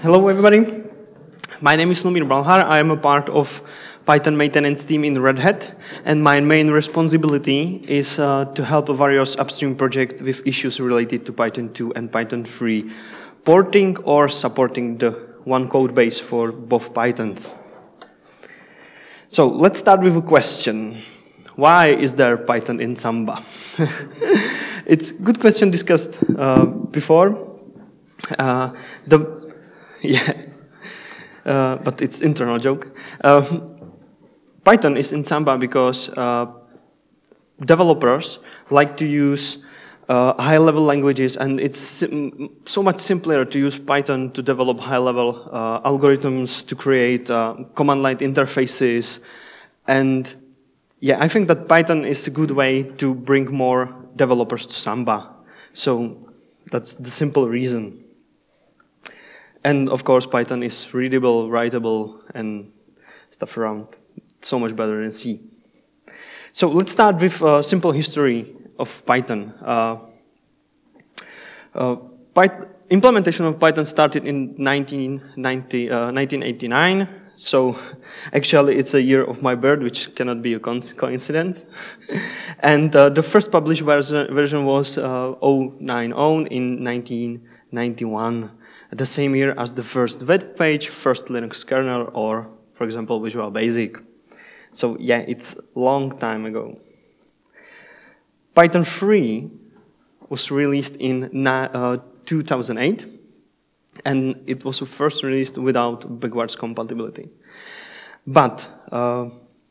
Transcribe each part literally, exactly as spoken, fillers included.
Hello everybody, my name is Lumir Balhar. I am a part of Python maintenance team in Red Hat, and my main responsibility is uh, to help various upstream projects with issues related to Python two and Python three, porting or supporting the one code base for both Pythons. So let's start with a question. Why is there Python in Samba? It's a good question discussed uh, before. Uh, the Yeah, uh, but it's internal joke. Uh, Python is in Samba because uh, developers like to use uh, high-level languages, and it's so much simpler to use Python to develop high-level uh, algorithms, to create uh, command-line interfaces. And yeah, I think that Python is a good way to bring more developers to Samba. So that's the simple reason. And of course, Python is readable, writable, and stuff around so much better than C. So let's start with a simple history of Python. Uh, uh, Python implementation of Python started in nineteen eighty-nine. So actually, it's a year of my birth, which cannot be a coincidence. And uh, the first published version, version was uh, oh nine oh in nineteen ninety-one. The same year as the first web page, first Linux kernel, or, for example, Visual Basic. So yeah, it's a long time ago. Python three was released in uh, two thousand eight, and it was first released without backwards compatibility. But uh,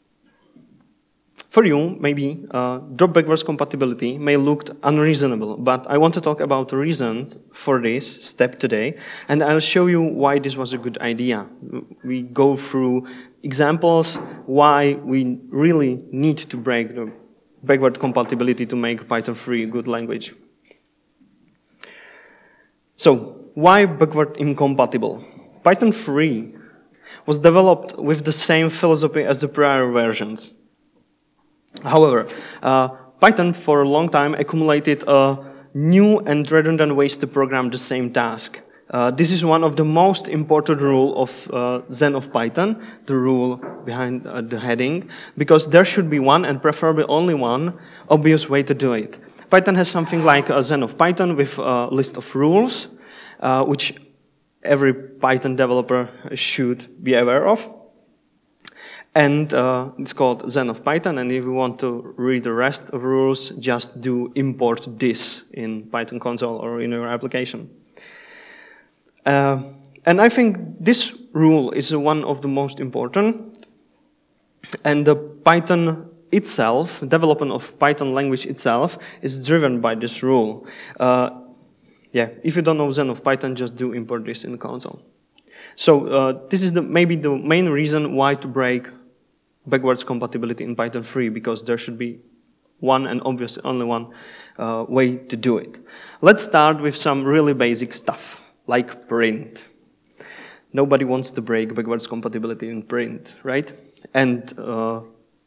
for you, maybe uh, drop backwards compatibility may look unreasonable, but I want to talk about the reasons for this step today, and I'll show you why this was a good idea. We go through examples why we really need to break the backward compatibility to make Python three a good language. So, why backward incompatible? Python three was developed with the same philosophy as the prior versions. However, uh, Python for a long time accumulated uh, new and redundant ways to program the same task. Uh, this is one of the most important rules of uh, Zen of Python, the rule behind uh, the heading, because there should be one, and preferably only one, obvious way to do it. Python has something like a Zen of Python with a list of rules, uh, which every Python developer should be aware of. And uh, it's called Zen of Python, and if you want to read the rest of rules, just do import this in Python console or in your application. Uh, and I think this rule is one of the most important, and the Python itself, development of Python language itself, is driven by this rule. Uh, yeah, if you don't know Zen of Python, just do import this in the console. So uh, this is the, maybe the main reason why to break backwards compatibility in Python three, because there should be one and obviously only one uh, way to do it. Let's start with some really basic stuff, like print. Nobody wants to break backwards compatibility in print, right? And uh,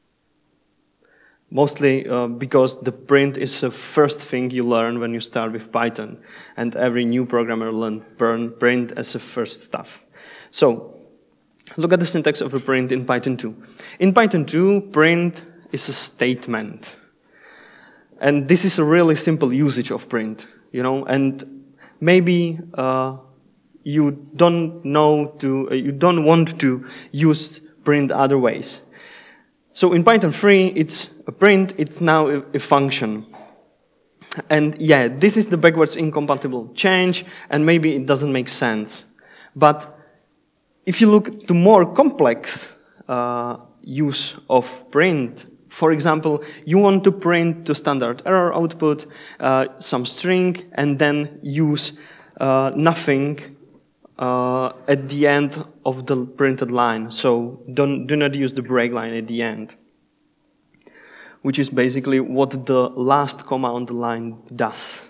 mostly uh, because the print is the first thing you learn when you start with Python, and every new programmer learns print as the first stuff. So, look at the syntax of a print in Python two. In Python two, print is a statement. And this is a really simple usage of print, you know, and maybe uh, you don't know to, uh, you don't want to use print other ways. So in Python three, it's a print, it's now a, a function. And yeah, this is the backwards incompatible change, and maybe it doesn't make sense. But if you look to more complex uh, use of print, for example, you want to print the standard error output, uh, some string, and then use uh, nothing uh, at the end of the printed line. So don't, do not use the break line at the end, which is basically what the last command line does.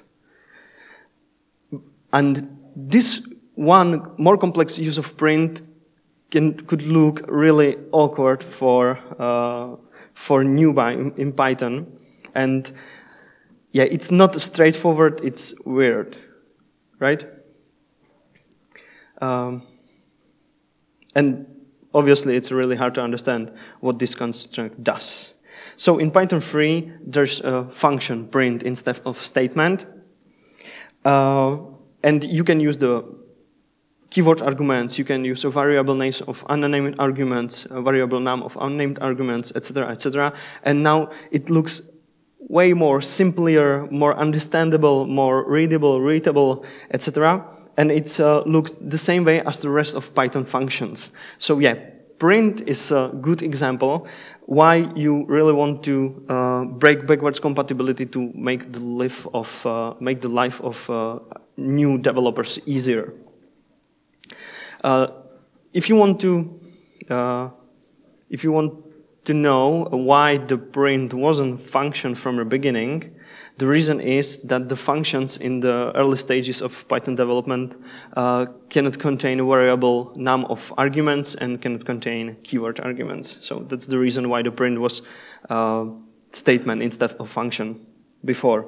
And this one more complex use of print can, could look really awkward for uh, for newbie in, in Python, and yeah, it's not straightforward. It's weird, right? Um, and obviously, it's really hard to understand what this construct does. So in Python three, there's a function print instead of statement. Uh, and you can use the keyword arguments, you can use a variable names of unnamed arguments, a variable name of unnamed arguments, et cetera, et cetera. And now it looks way more simpler, more understandable, more readable, readable, et cetera. And it uh, looks the same way as the rest of Python functions. So yeah, print is a good example why you really want to uh, break backwards compatibility to make the life of uh, make the life of uh, new developers easier. Uh, if you want to, uh, if you want to know why the print wasn't function from the beginning, the reason is that the functions in the early stages of Python development uh, cannot contain a variable num of arguments and cannot contain keyword arguments. So that's the reason why the print was uh, statement instead of function before.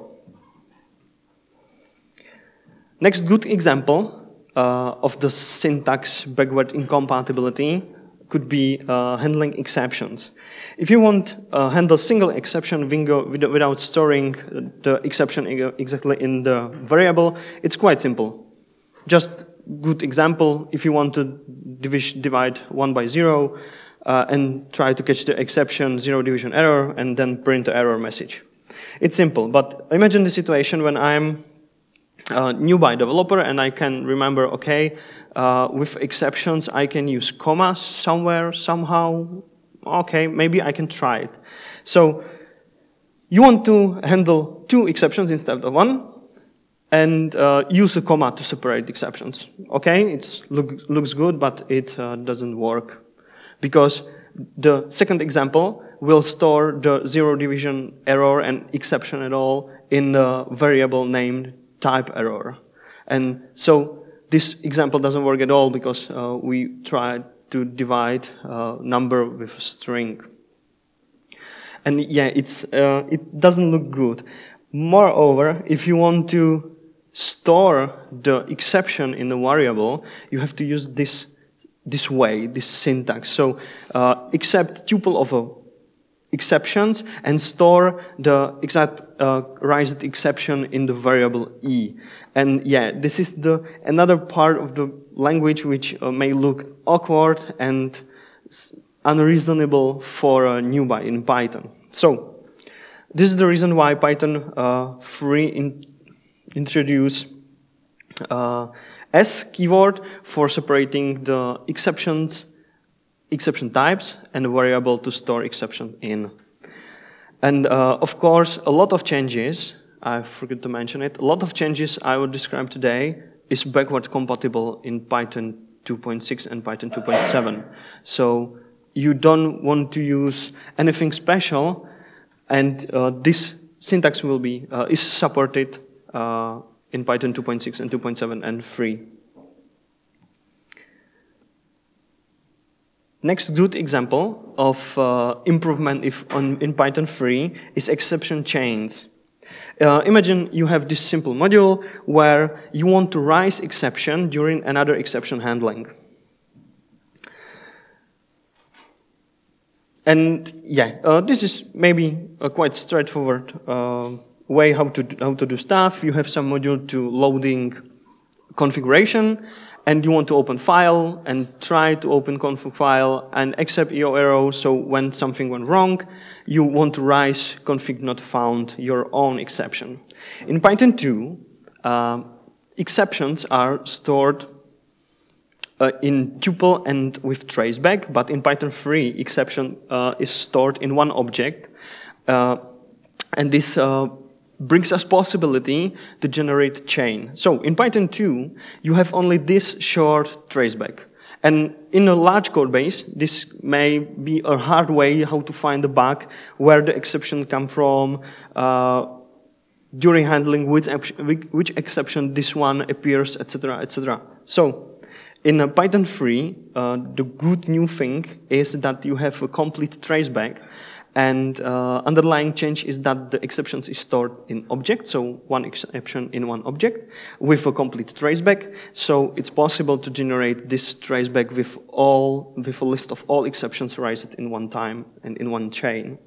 Next good example Uh, of the syntax backward incompatibility could be uh, handling exceptions. If you want to uh, handle single exception without storing the exception exactly in the variable, it's quite simple. Just good example, if you want to divide one by zero uh, and try to catch the exception, zero division error, and then print the error message. It's simple, but imagine the situation when I'm Uh, newbie developer and I can remember, okay, uh, with exceptions I can use commas somewhere, somehow, okay, maybe I can try it. So you want to handle two exceptions instead of one and uh, use a comma to separate exceptions. Okay, it look, looks good, but it uh, doesn't work because the second example will store the zero division error and exception at all in the variable named type error. And so this example doesn't work at all because uh, we tried to divide uh, number with a string. And yeah, it's, uh, it doesn't look good. Moreover, if you want to store the exception in the variable, you have to use this, this way, this syntax. So uh, accept tuple of a exceptions and store the exact uh, raised exception in the variable e. And yeah, this is the another part of the language which uh, may look awkward and unreasonable for a newbie in Python. So this is the reason why Python uh, three in introduce uh, S keyword for separating the exceptions exception types and a variable to store exception in. And uh, of course, a lot of changes, I forgot to mention it, a lot of changes I will describe today is backward compatible in Python two point six and Python two point seven. So you don't want to use anything special, and uh, this syntax will be, uh, is supported uh, in Python two point six and two point seven and three. Next good example of uh, improvement if on, in Python three is exception chains. Uh, imagine you have this simple module where you want to raise exception during another exception handling. And yeah, uh, this is maybe a quite straightforward uh, way how to, how to do stuff. You have some module to loading configuration, and you want to open file and try to open config file and accept E O error, so when something went wrong, you want to raise config not found, your own exception. In Python two, uh, exceptions are stored uh, in tuple and with traceback, but in Python three, exception uh, is stored in one object, uh, and this uh, brings us possibility to generate chain. So in Python two, you have only this short traceback. And in a large code base, this may be a hard way how to find the bug, where the exception come from, uh, during handling which, which exception this one appears, et cetera, et cetera. So in uh, Python three, uh, the good new thing is that you have a complete traceback, And uh, underlying change is that the exceptions is stored in object, so one exception in one object with a complete traceback. So it's possible to generate this traceback with all with a list of all exceptions raised in one time and in one chain,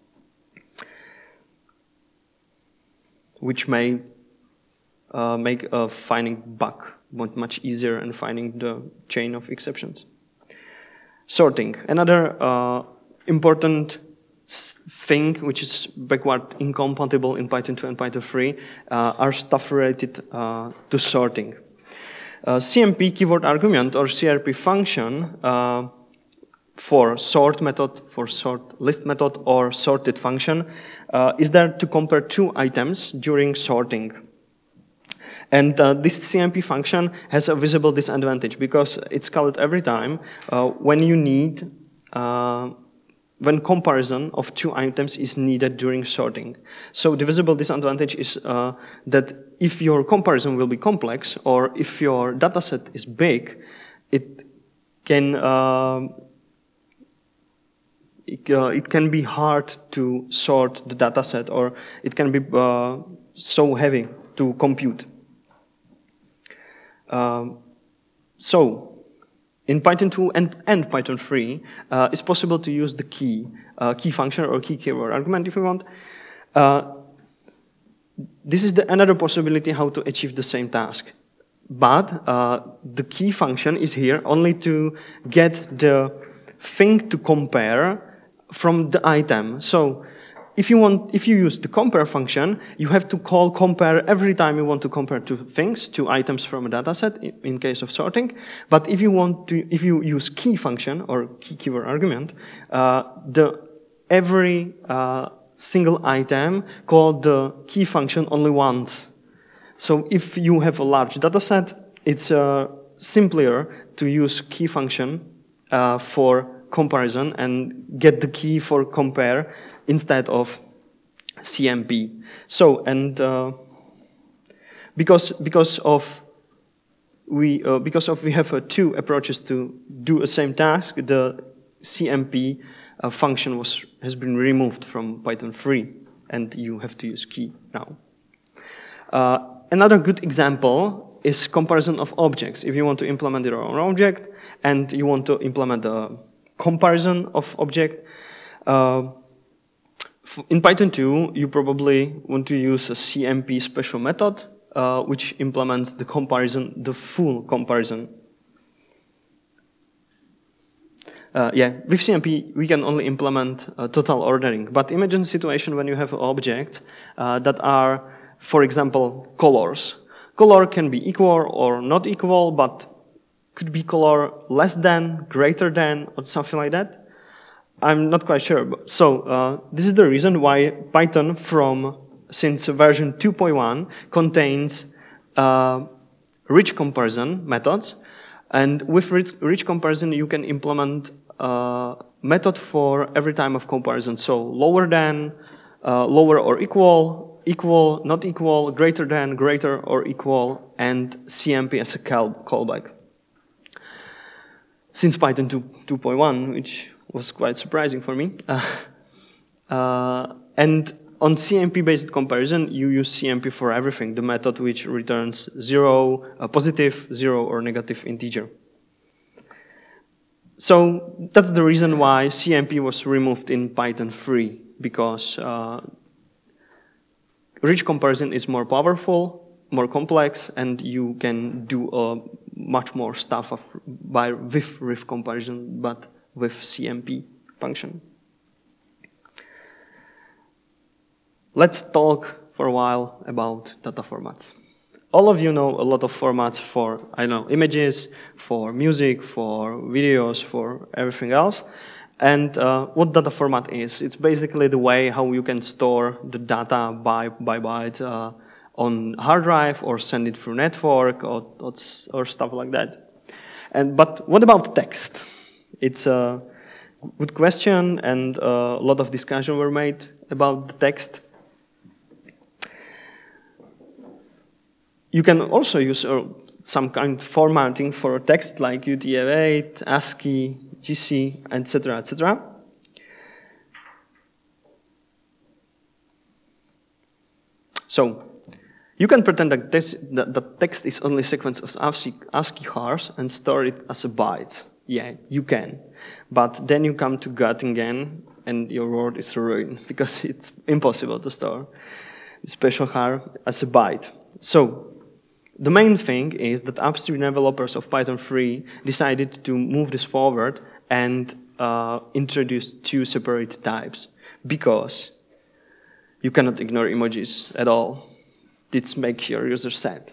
which may uh, make uh, finding bug much easier and finding the chain of exceptions. Sorting, another uh, important thing which is backward incompatible in Python two and Python three uh, are stuff related uh, to sorting. Uh, C M P, keyword argument, or C R P function uh, for sort method, for sort list method, or sorted function uh, is there to compare two items during sorting. And uh, this C M P function has a visible disadvantage because it's called every time uh, when you need uh, when comparison of two items is needed during sorting. So the visible disadvantage is uh, that if your comparison will be complex, or if your dataset is big, it can uh, it, uh, it can be hard to sort the dataset, or it can be uh, so heavy to compute. Um, so. In Python two and, and Python three, uh, it's possible to use the key, uh, key function or key keyword argument if you want. Uh, this is the another possibility how to achieve the same task. But uh, the key function is here only to get the thing to compare from the item. So if you want, if you use the compare function, you have to call compare every time you want to compare two things, two items from a dataset in, in case of sorting. But if you want to, if you use key function or key keyword argument, uh, the every uh, single item called the key function only once. So if you have a large dataset, it's uh, simpler to use key function uh, for comparison and get the key for compare instead of C M P. So, and uh, because because of we uh, because of we have uh, two approaches to do a same task, the C M P uh, function was has been removed from Python three, and you have to use key now. Uh, another good example is comparison of objects. If you want to implement your own object and you want to implement a comparison of object. Uh, In Python two, you probably want to use a C M P special method, uh, which implements the comparison, the full comparison. Uh, yeah, with C M P, we can only implement uh, total ordering. But imagine a situation when you have objects uh, that are, for example, colors. Color can be equal or not equal, but could be color less than, greater than, or something like that. I'm not quite sure. But so uh, this is the reason why Python from since version two point one contains uh, rich comparison methods, and with rich, rich comparison you can implement a method for every time of comparison. So lower than, uh, lower or equal, equal, not equal, greater than, greater or equal, and C M P as a call, callback. Since Python two point one, which was quite surprising for me. Uh, uh, and on C M P-based comparison, you use C M P for everything, the method which returns zero, a positive, zero, or negative integer. So that's the reason why C M P was removed in Python three, because uh, rich comparison is more powerful, more complex, and you can do uh, much more stuff of, by, with rich comparison, but with C M P function. Let's talk for a while about data formats. All of you know a lot of formats for, I don't know, images, for music, for videos, for everything else. And uh, what data format is? It's basically the way how you can store the data by, by byte uh, on hard drive or send it through network or, or, or stuff like that. And, but what about text? It's a good question, and uh, a lot of discussion were made about the text. You can also use uh, some kind of formatting for text like U T F eight, ASCII, G C, et cetera, et cetera. So you can pretend that, this, that the text is only a sequence of ASCII, ASCII hars and store it as a byte. Yeah, you can. But then you come to Göttingen and your world is ruined because it's impossible to store special har as a byte. So the main thing is that upstream developers of Python three decided to move this forward and uh, introduce two separate types because you cannot ignore emojis at all. This makes your user sad.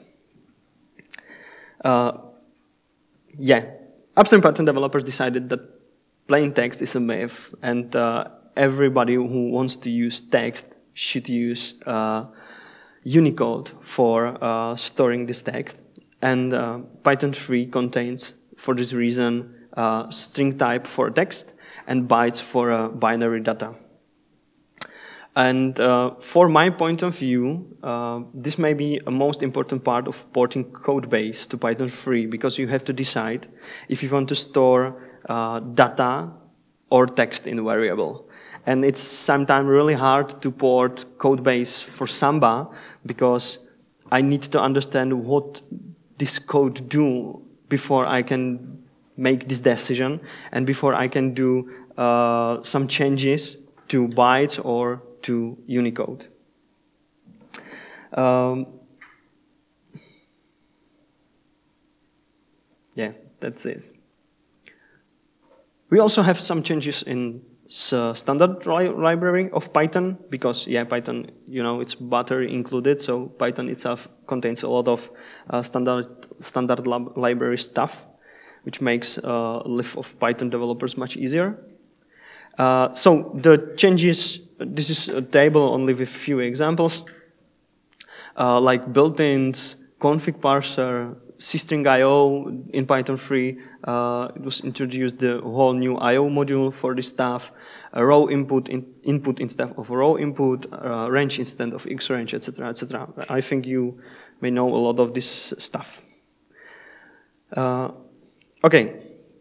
Uh, yeah, upstream Python developers decided that plain text is a myth, and uh, everybody who wants to use text should use uh, Unicode for uh, storing this text. And uh, Python three contains, for this reason, uh, string type for text and bytes for uh, binary data. And uh, for my point of view, uh, this may be a most important part of porting code base to Python three because you have to decide if you want to store uh, data or text in a variable. And it's sometimes really hard to port code base for Samba because I need to understand what this code do before I can make this decision and before I can do uh, some changes to bytes or to Unicode. Um, yeah, that's it. We also have some changes in uh, standard li library of Python because, yeah, Python, you know, it's battery included, so Python itself contains a lot of uh, standard standard library stuff, which makes uh, life of Python developers much easier. Uh, so the changes, this is a table only with few examples, uh, like built-ins, config parser, C-string I O in Python three. Uh, it was introduced the whole new I O module for this stuff, a row input in, input instead of row input, uh, range instead of xrange, et cetera, et cetera. I think you may know a lot of this stuff. Uh, okay.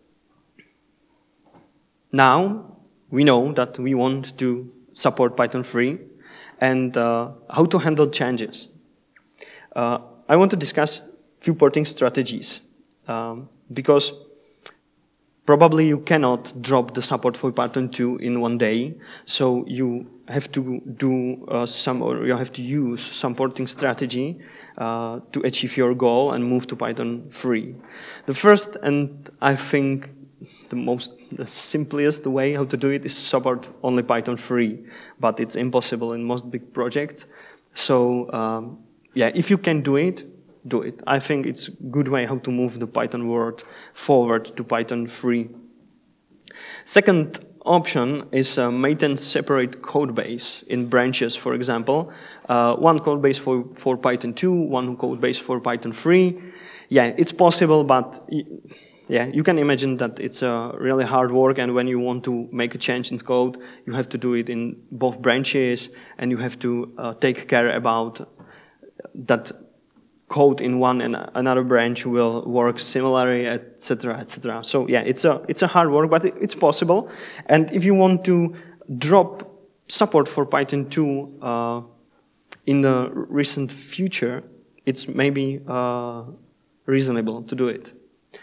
Now we know that we want to support Python three and uh, how to handle changes. Uh, I want to discuss few porting strategies um, because probably you cannot drop the support for Python two in one day, so you have to do uh, some, or you have to use some porting strategy uh, to achieve your goal and move to Python three. The first, and I think the most, the simplest way how to do it is support only Python three, but it's impossible in most big projects. So um, yeah, if you can do it, do it. I think it's a good way how to move the Python world forward to Python three. Second option is uh, maintain separate code base in branches, for example. Uh, one code base for, for Python two, one code base for Python three. Yeah, it's possible, but yeah, you can imagine that it's a uh, really hard work, and when you want to make a change in code, you have to do it in both branches, and you have to uh, take care about that code in one and another branch will work similarly, et cetera, et cetera. So yeah, it's a it's a hard work, but it's possible. And if you want to drop support for Python two uh, in the recent future, it's maybe uh, reasonable to do it.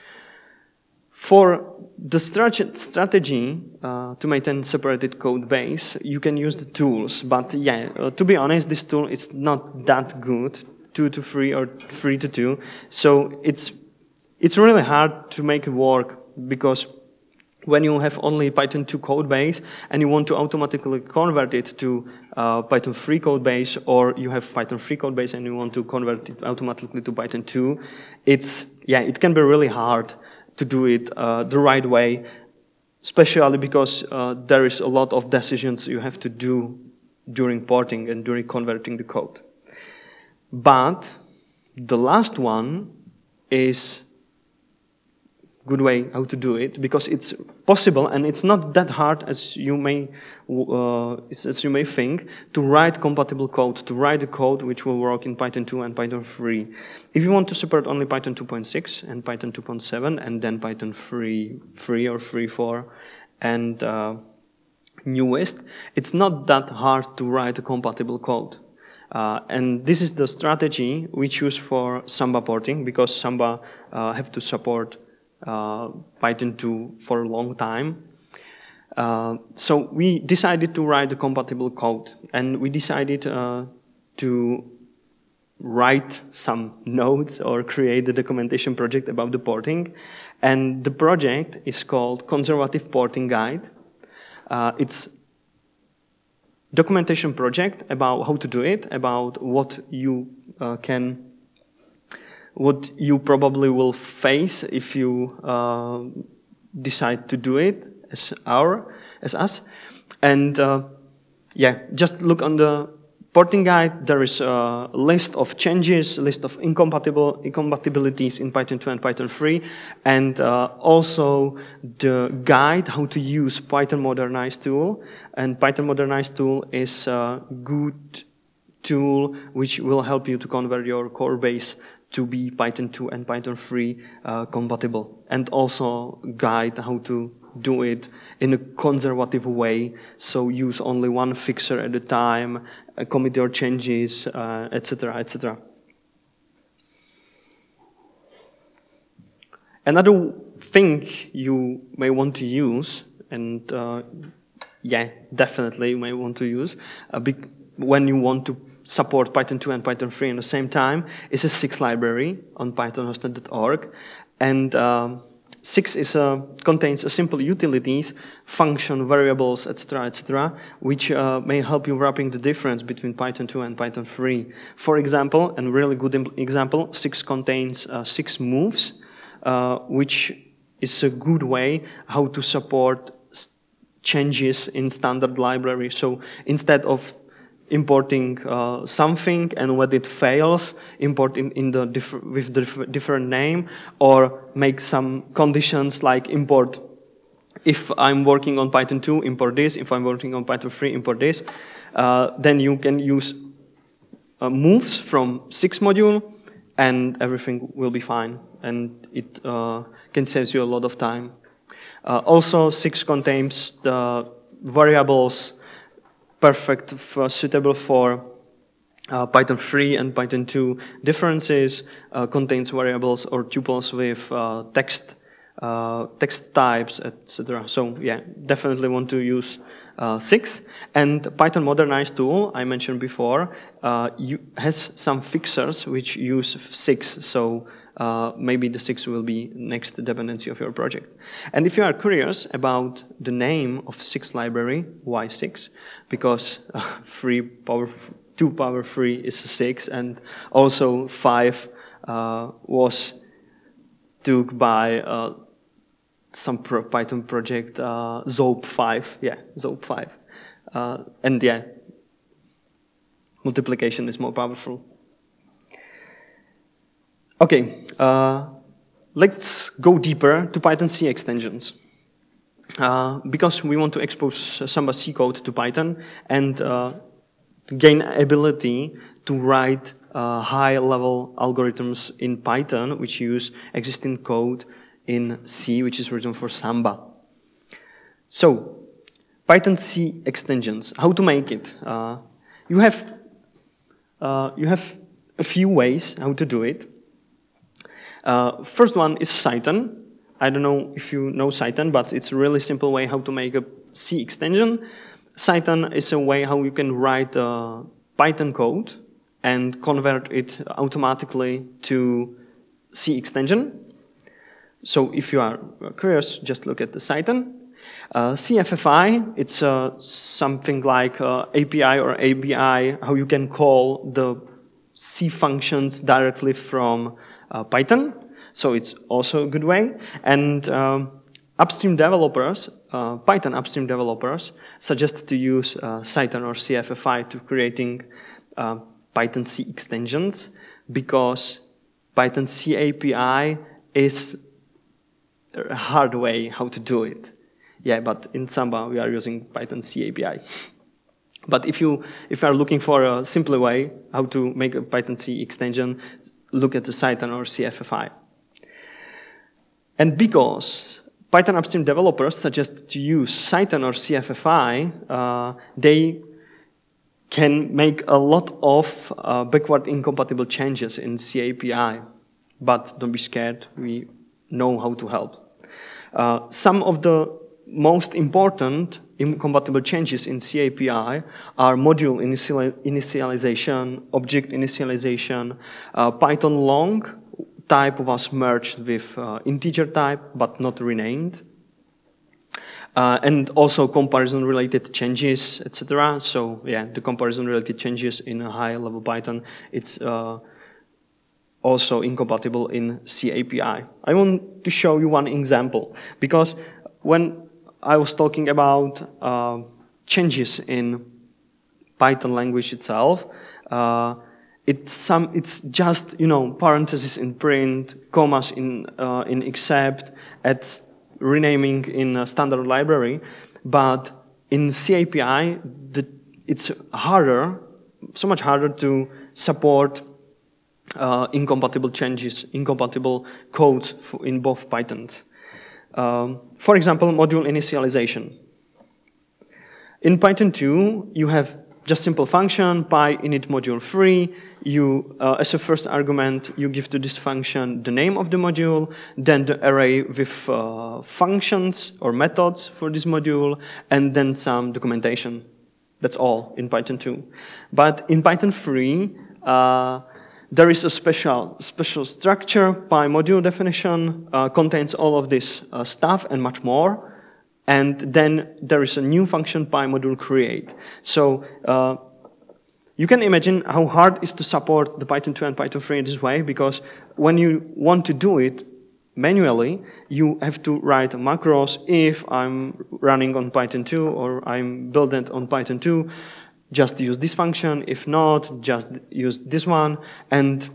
For the strategy uh, to maintain separated code base, you can use the tools. But yeah, uh, to be honest, this tool is not that good. Two to three or three to two. So it's it's really hard to make it work because when you have only Python two code base and you want to automatically convert it to uh, Python three code base, or you have Python three code base and you want to convert it automatically to Python two, it's yeah, it can be really hard to do it uh, the right way, especially because uh, there is a lot of decisions you have to do during porting and during converting the code. But the last one is good way how to do it because it's possible and it's not that hard as you may uh, as you may think to write compatible code, to write the code which will work in Python two and Python three. If you want to support only Python two point six and Python two point seven and then Python three or three point four and uh, newest, it's not that hard to write a compatible code. Uh, and this is the strategy we choose for Samba porting, because Samba uh, have to support uh, Python two for a long time. Uh, so we decided to write the compatible code, and we decided uh, to write some notes or create a documentation project about the porting. And the project is called Conservative Porting Guide. Uh, it's documentation project about how to do it, about what you uh, can, what you probably will face if you uh, decide to do it as our, as us. And uh, yeah, just look on the porting guide. There is a list of changes, a list of incompatible incompatibilities in Python two and Python three, and uh, also the guide how to use Python Modernize tool. And Python Modernize tool is a good tool which will help you to convert your core base to be Python two and Python three uh, compatible, and also guide how to do it in a conservative way, so use only one fixer at a time, uh, commit your changes, uh, et cetera, et cetera. Another thing you may want to use, and uh, yeah, definitely you may want to use, uh, when you want to support Python two and Python three at the same time, is a six library on python hosted dot org. And um, six is a, contains a simple utilities, function, variables, et cetera, et cetera, which uh, may help you wrapping the difference between Python two and Python three. For example, and really good example, six contains uh, six moves, uh, which is a good way how to support changes in standard library. So instead of importing uh, something, and when it fails, import in, in the diff with the diff different name, or make some conditions like import, if I'm working on Python two, import this, if I'm working on Python three, import this. Uh, then you can use uh, moves from six module, and everything will be fine, and it uh, can save you a lot of time. Uh, also, six contains the variables perfect, for, suitable for uh, Python three and Python two differences, uh, contains variables or tuples with uh, text, uh, text types, et cetera. So yeah, definitely want to use uh, six. And Python Modernize tool, I mentioned before, uh, you, has some fixers which use six. So Uh, maybe the six will be next dependency of your project. And if you are curious about the name of six library, why six? Because uh, three power, two power three is six, and also five uh, was took by uh, some pro Python project, uh, Zope five, yeah, Zope five. Uh, and yeah, multiplication is more powerful. Okay, uh, let's go deeper to Python C extensions. Uh, because we want to expose Samba C code to Python and uh, gain ability to write uh, high-level algorithms in Python, which use existing code in C, which is written for Samba. So, Python C extensions, how to make it? Uh, you have uh, you have a few ways how to do it. Uh, first one is Cython. I don't know if you know Cython, but it's a really simple way how to make a C extension. Cython is a way how you can write uh, Python code and convert it automatically to C extension. So if you are curious, just look at the Cython. Uh, C F F I, it's uh, something like uh, A P I or A B I, how you can call the C functions directly from Uh, Python, so it's also a good way. And um, upstream developers, uh, Python upstream developers, suggest to use uh, Cython or C F F I to creating uh, Python C extensions, because Python C A P I is a hard way how to do it. Yeah, but in Samba we are using Python C A P I. But if you if you are looking for a simpler way how to make a Python C extension, look at the Cython or C F F I. And because Python upstream developers suggest to use Cython or C F F I, uh, they can make a lot of uh, backward incompatible changes in C A P I, but don't be scared, we know how to help. Uh, some of the most important incompatible changes in C A P I are module initiali initialization, object initialization, uh, Python long type was merged with uh, integer type but not renamed. Uh, and also comparison-related changes, et cetera. So yeah, the comparison-related changes in a high-level Python, it's uh, also incompatible in C A P I. I want to show you one example, because when I was talking about uh, changes in Python language itself, uh, it's some, it's just, you know, parentheses in print, commas in uh, in except, at renaming in a standard library, but in C A P I, the, it's harder, so much harder to support uh, incompatible changes, incompatible code in both Pythons. Um, for example, module initialization. In Python two, you have just simple function, PyInit module three. You, uh, as a first argument, you give to this function the name of the module, then the array with uh, functions or methods for this module, and then some documentation. That's all in Python two. But in Python three, uh, there is a special, special structure. PyModule definition uh, contains all of this uh, stuff and much more. And then there is a new function, PyModule create. So uh, you can imagine how hard it is to support the Python two and Python three in this way, because when you want to do it manually, you have to write macros if I'm running on Python two or I'm building on Python two. Just use this function. If not, just use this one. And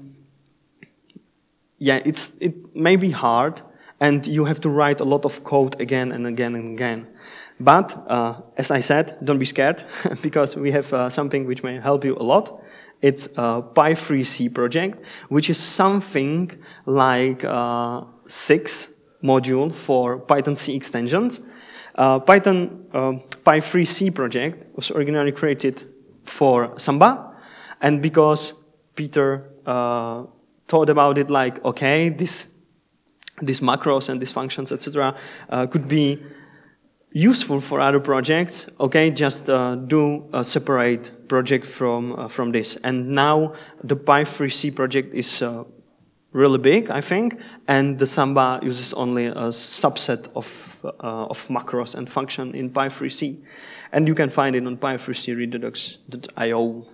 yeah, it's, it may be hard, and you have to write a lot of code again and again and again. But, uh, as I said, don't be scared, because we have uh, something which may help you a lot. It's a Py three C project, which is something like uh, six module for Python C extensions. Uh, Python uh, Py three C project was originally created for Samba, and because Peter uh, thought about it like, okay, this, these macros and these functions, et cetera, uh, could be useful for other projects, okay, just uh, do a separate project from, uh, from this. And now the Py three C project is uh, really big, I think, and the Samba uses only a subset of, uh, of macros and function in Py three C. And you can find it on py three c redux dot i o.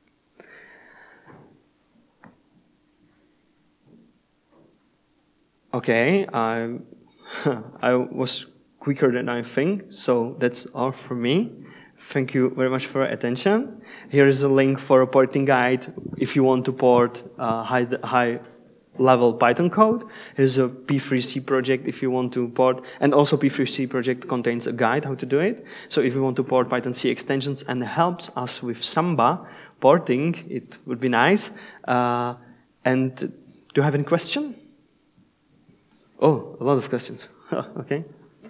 Okay, I, I was quicker than I think, so that's all from me. Thank you very much for your attention. Here is a link for a porting guide if you want to port uh, high, high level Python code. Here's a P three C project if you want to port, and also P three C project contains a guide how to do it. So if you want to port Python C extensions and helps us with Samba porting, it would be nice. Uh, and do you have any question? Oh, a lot of questions. Okay.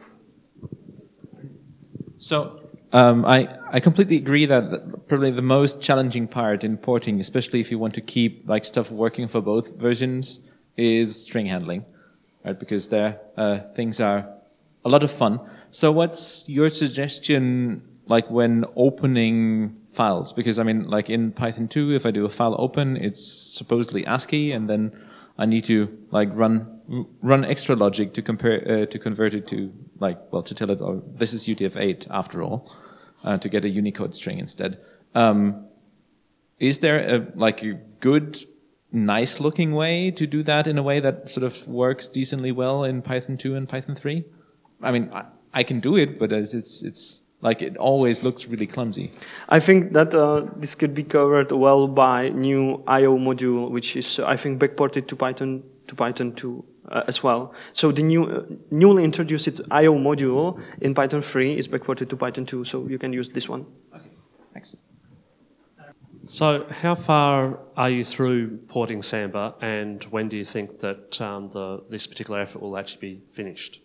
So um, I, I completely agree that the, probably the most challenging part in porting, especially if you want to keep like stuff working for both versions, is string handling, right? Because there uh, things are a lot of fun. So what's your suggestion like when opening files? Because I mean, like in Python two, if I do a file open, it's supposedly ASCII, and then I need to like run run extra logic to compare uh, to convert it to like well to tell it oh this is U T F eight after all, uh, to get a Unicode string instead. Um, is there a like a good, nice looking way to do that in a way that sort of works decently well in Python two and Python three? I mean, I, I can do it, but it's it's, it's like it always looks really clumsy. I think that uh, this could be covered well by new I O module, which is uh, I think backported to Python to Python two uh, as well. So the new uh, newly introduced I O module in Python three is backported to Python two, so you can use this one. Okay, thanks. So how far are you through porting Samba, and when do you think that um, the, this particular effort will actually be finished?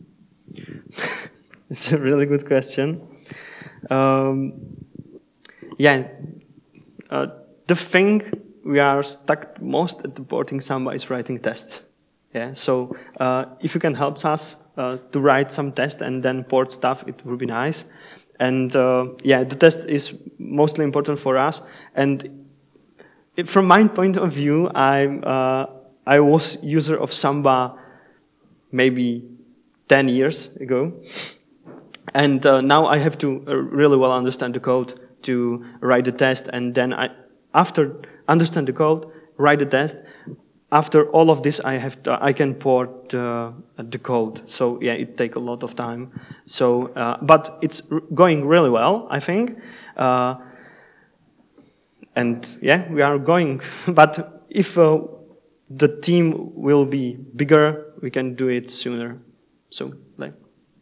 It's a really good question. Um, yeah, uh, the thing we are stuck most at the porting Samba is writing tests. Yeah, so uh, if you can help us uh, to write some tests and then port stuff, it would be nice. And uh, yeah, the test is mostly important for us. And it, from my point of view, I'm, uh, I was user of Samba maybe ten years ago. And uh, now I have to uh, really well understand the code to write the test. And then I, after understand the code, write the test. After all of this, I have to, I can port uh, the code. So yeah, it takes a lot of time. So, uh, but it's r going really well, I think. Uh, and yeah, we are going. But if uh, the team will be bigger, we can do it sooner. So, like.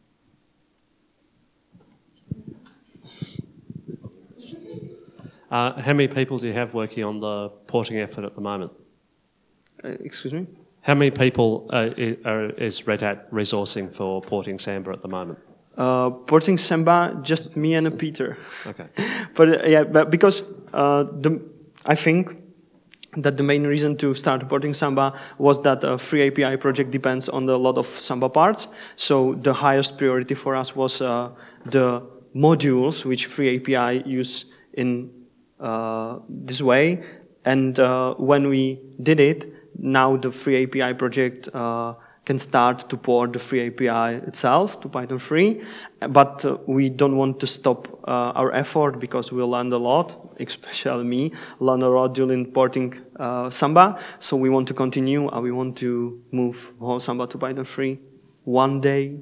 Uh, how many people do you have working on the porting effort at the moment? Uh, excuse me? How many people uh, are, is Red Hat resourcing for porting Samba at the moment? Uh, porting Samba, just me and Peter. Okay. But uh, yeah, but because uh, the, I think that the main reason to start porting Samba was that a free A P I project depends on a lot of Samba parts. So the highest priority for us was uh, the modules which free A P I use in uh, this way. And uh, when we did it, now the free A P I project uh, can start to port the free A P I itself to Python three, but uh, we don't want to stop uh, our effort because we learned a lot, especially me, learned a lot during porting uh, Samba, so we want to continue and we want to move whole Samba to Python three one day.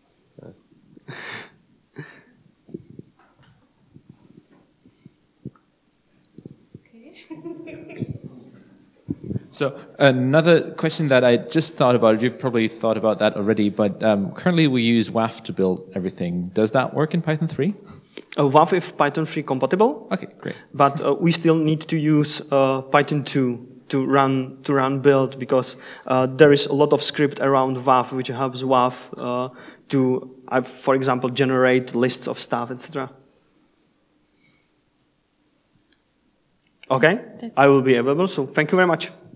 So another question that I just thought about, you've probably thought about that already, but um, currently we use W A F to build everything. Does that work in Python three? Uh, W A F is Python three compatible. Okay, great. But uh, we still need to use uh, Python two to run to run build because uh, there is a lot of script around W A F which helps W A F uh, to, uh, for example, generate lists of stuff, et cetera. Okay, That's I will be available. So thank you very much.